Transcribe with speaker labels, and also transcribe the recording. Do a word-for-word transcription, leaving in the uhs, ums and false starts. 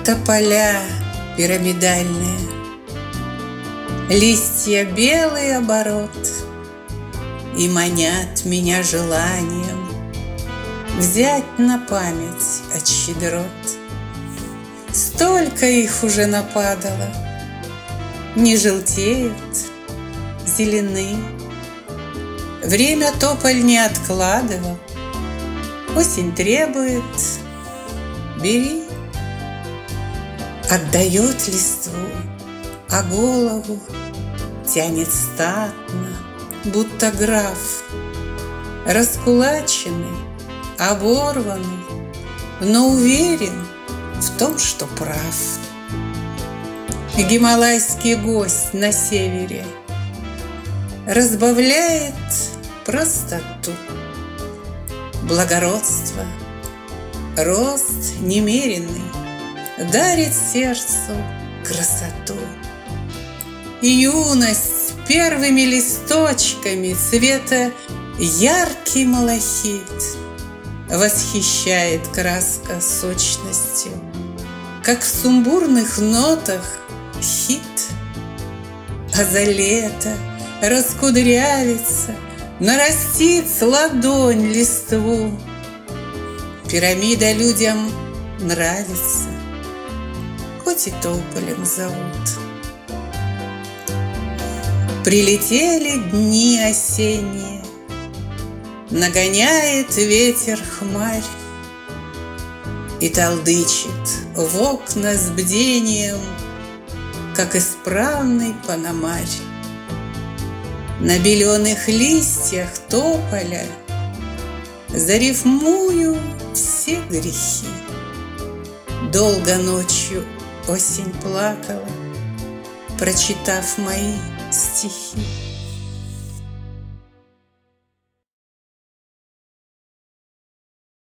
Speaker 1: тополя пирамидальные, листья белый оборот, и манят меня желанием взять на память от щедрот. Столько их уже нападало, не желтеют, зелены. Время тополь не откладывал, осень требует — бери. Отдает листву, а голову тянет статно, будто граф, раскулаченный, оборванный, но уверен в том, что прав. Гималайский гость на севере разбавляет простоту, благородство, рост немеренный дарит сердцу красоту. Юность первыми листочками цвета яркий малахит восхищает краска сочностью, как в сумбурных нотах хит. А за лето раскудрявится, нарастит с ладонь листву. Пирамида людям нравится, хоть и тополем зовут. Прилетели дни осенние, нагоняет ветер хмарь и толдычит в окна с бдением, как исправный пономарь. На беленых листьях тополя зарифмую все грехи. Долго ночью осень плакала, прочитав мои стихи.